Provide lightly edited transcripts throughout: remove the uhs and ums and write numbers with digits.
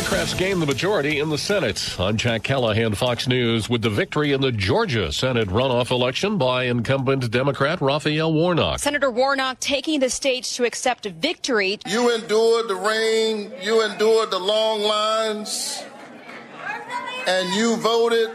Democrats gained the majority in the Senate. I'm Jack Callahan, Fox News, with the victory in the Georgia Senate runoff election by incumbent Democrat Raphael Warnock. Senator Warnock taking the stage to accept victory. You endured the rain, you endured the long lines, and you voted,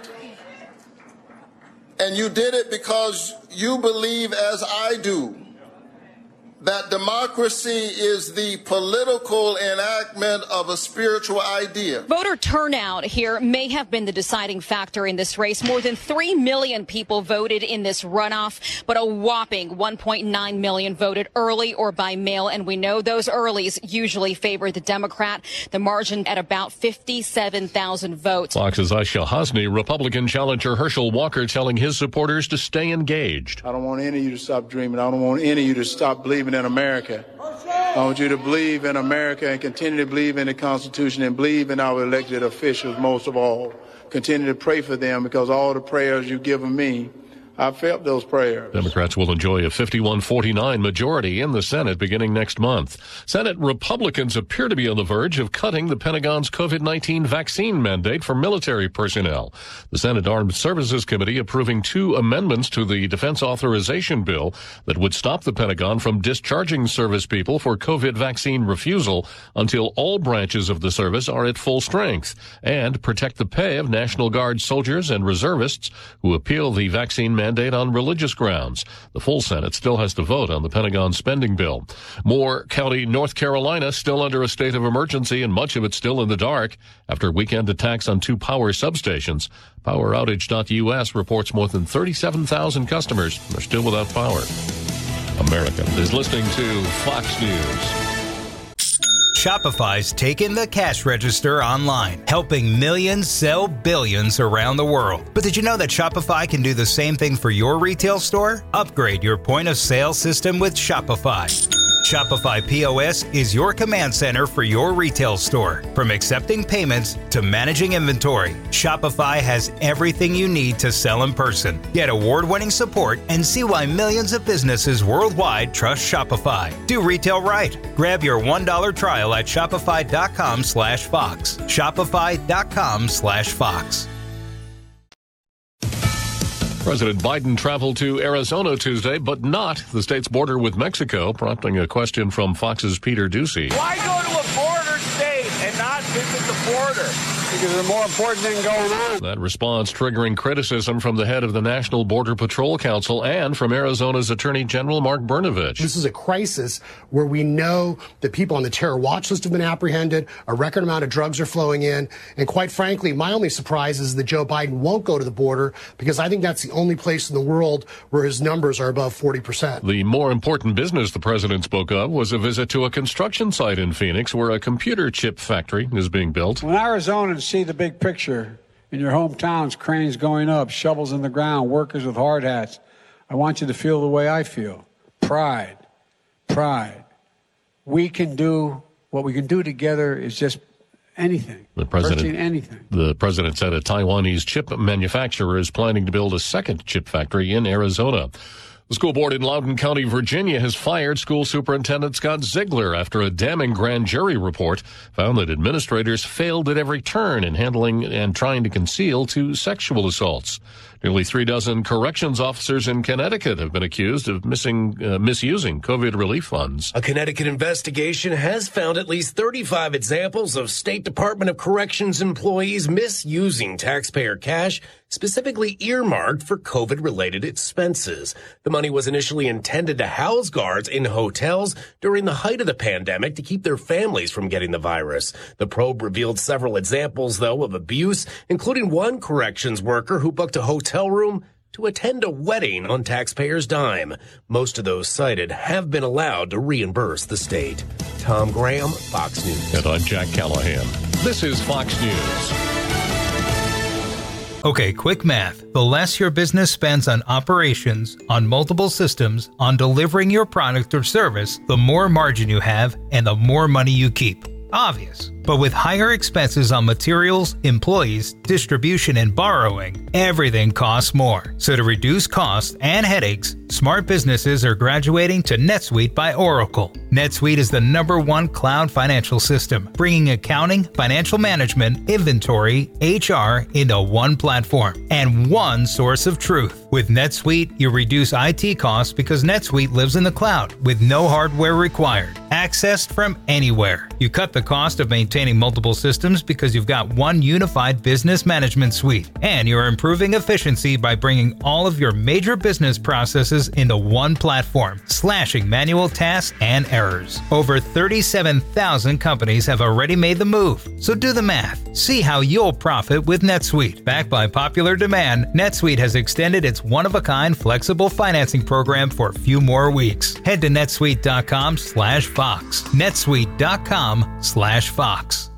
and you did it because you believe, as I do, that democracy is the political enactment of a spiritual idea. Voter turnout here may have been the deciding factor in this race. More than 3 million people voted in this runoff, but a whopping 1.9 million voted early or by mail. And we know those earlies usually favor the Democrat. The margin at about 57,000 votes. Fox's Aisha Hasni, Republican challenger Herschel Walker telling his supporters to stay engaged. I don't want any of you to stop dreaming. I don't want any of you to stop believing in America. I want you to believe in America and continue to believe in the Constitution and believe in our elected officials most of all. Continue to pray for them because all the prayers you've given me, I felt those prayers. Democrats will enjoy a 51-49 majority in the Senate beginning next month. Senate Republicans appear to be on the verge of cutting the Pentagon's COVID-19 vaccine mandate for military personnel. The Senate Armed Services Committee approving 2 amendments to the Defense Authorization Bill that would stop the Pentagon from discharging service people for COVID vaccine refusal until all branches of the service are at full strength, and protect the pay of National Guard soldiers and reservists who appeal the vaccine mandate on religious grounds. The full Senate still has to vote on the Pentagon spending bill. Moore County, North Carolina, still under a state of emergency and much of it still in the dark after weekend attacks on 2 power substations. PowerOutage.us reports more than 37,000 customers are still without power. America is listening to Fox News. Shopify's taken the cash register online, helping millions sell billions around the world. But did you know that Shopify can do the same thing for your retail store? Upgrade your point of sale system with Shopify. Shopify POS is your command center for your retail store. From accepting payments to managing inventory, Shopify has everything you need to sell in person. Get award-winning support and see why millions of businesses worldwide trust Shopify. Do retail right. Grab your $1 trial at shopify.com/Fox. Shopify.com/Fox. President Biden traveled to Arizona Tuesday, but not the state's border with Mexico, prompting a question from Fox's Peter Ducey. Why go to a border state and not visit the border? Because there's more important thing going on. That response triggering criticism from the head of the National Border Patrol Council and from Arizona's Attorney General Mark Brnovich. This is a crisis where we know that people on the terror watch list have been apprehended, a record amount of drugs are flowing in, and quite frankly, my only surprise is that Joe Biden won't go to the border because I think that's the only place in the world where his numbers are above 40%. The more important business the president spoke of was a visit to a construction site in Phoenix where a computer chip factory is being built. When Arizonans see the big picture in your hometowns, cranes going up, shovels in the ground, workers with hard hats, I want you to feel the way I feel. Pride. Pride. We can do, what we can do together is just anything. The president said a Taiwanese chip manufacturer is planning to build a second chip factory in Arizona. The school board in Loudoun County, Virginia, has fired school superintendent Scott Ziegler after a damning grand jury report found that administrators failed at every turn in handling and trying to conceal 2 sexual assaults. Nearly 36 corrections officers in Connecticut have been accused of misusing COVID relief funds. A Connecticut investigation has found at least 35 examples of State Department of Corrections employees misusing taxpayer cash, specifically earmarked for COVID-related expenses. The money was initially intended to house guards in hotels during the height of the pandemic to keep their families from getting the virus. The probe revealed several examples, though, of abuse, including one corrections worker who booked a hotel room to attend a wedding on taxpayers' dime. Most of those cited have been allowed to reimburse the state. Tom Graham, Fox News. And I'm Jack Callahan. This is Fox News. Okay, quick math. The less your business spends on operations, on multiple systems, on delivering your product or service, the more margin you have and the more money you keep. Obvious. But with higher expenses on materials, employees, distribution, and borrowing, everything costs more. So to reduce costs and headaches, smart businesses are graduating to NetSuite by Oracle. NetSuite is the #1 cloud financial system, bringing accounting, financial management, inventory, HR into one platform and one source of truth. With NetSuite, you reduce IT costs because NetSuite lives in the cloud with no hardware required, accessed from anywhere. You cut the cost of maintaining multiple systems because you've got one unified business management suite, and you're improving efficiency by bringing all of your major business processes into one platform, slashing manual tasks and errors. Over 37,000 companies have already made the move, so do the math. See how you'll profit with NetSuite. Backed by popular demand, NetSuite has extended its one-of-a-kind flexible financing program for a few more weeks. Head to netsuite.com/Fox. netsuite.com/Fox.